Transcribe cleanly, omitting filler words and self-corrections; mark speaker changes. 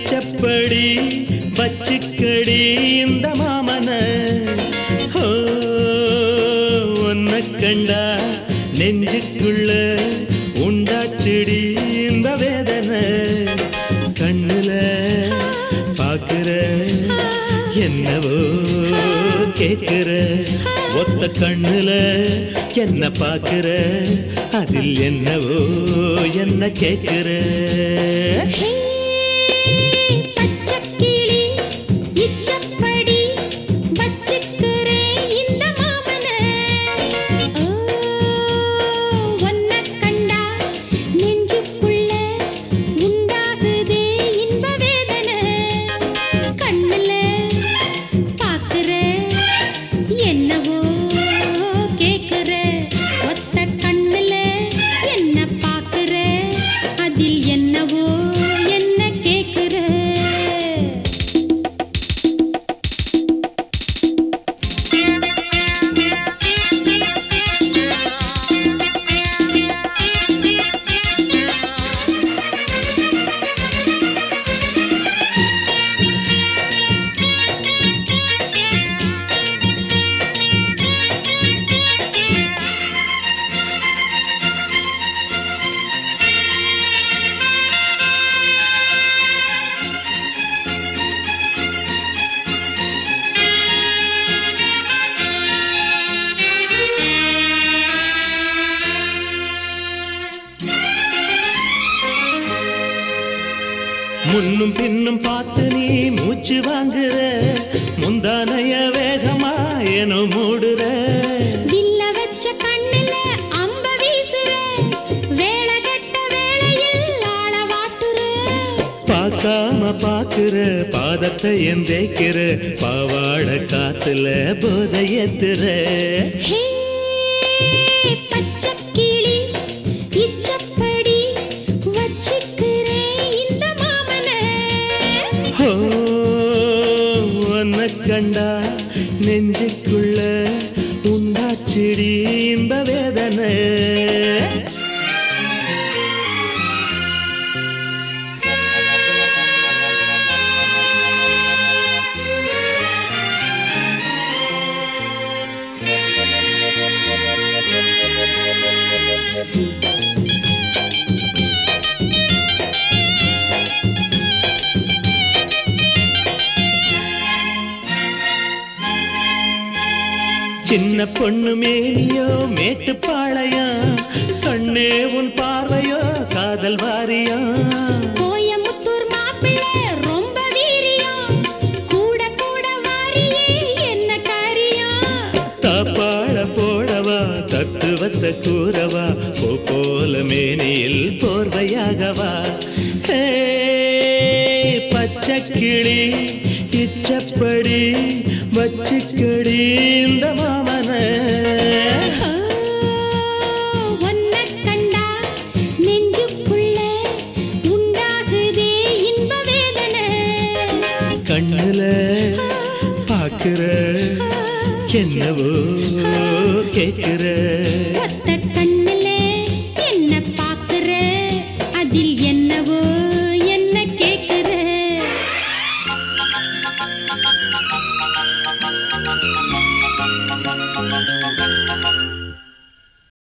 Speaker 1: இச்சப்படி பச்சிக்கடி இந்த மாமன ஒன்ன கண்டா நெஞ்சுக்குள்ள உண்டாச்சிடி இந்த வேதனை கண்ணுல பாக்குற என்னவோ கேக்குற ஒத்த கண்ணுல என்ன பாக்குற அதில் என்னவோ என்ன கேக்குற முன்னும் பின்னும் பார்த்து நீ மூச்சு வாங்குற முந்தானைய வேகமா ஏனோ மூடுற
Speaker 2: வில்ல வச்ச கண்ணுல அம்ப வீசுற வேளை கெட்ட வேளையில் ஆள வாட்டுற
Speaker 1: பார்க்காம பாக்குற பாதத்தை எந்தேக்கிற பாவாட காத்துல போதை ஏத்துற
Speaker 2: பச்சக்கிளி இச்சப்படி வச்சுக்கிறேன் இந்த
Speaker 1: ஒன்ன கண்டா நெஞ்சுக்குள்ள உண்டாச்சிடி இந்த வேதனை சின்ன பொண்ணு மேனியோ மேட்டு பாளையா கண்ணே உன் பார்வையோ காதல் வாரியா
Speaker 2: கோயமுத்தூர் மாப்பிள்ளை ரொம்ப வீரியா கூட கூட வாரியே என்ன காரியா
Speaker 1: தாப்பாள போடவா தத்துவத்தை கூறவா போல மேனியில் போர்வையாகவா பச்சக்கிளி இச்சப்படி வச்சுக்கடி இந்த மாமன
Speaker 2: ஒன்ன கண்டா நெஞ்சுக்குள்ள உண்டாகுதே இன்ப வேதனை
Speaker 1: கண்ணுல பாக்குற என்னவோ கேக்குற
Speaker 2: ஒத்த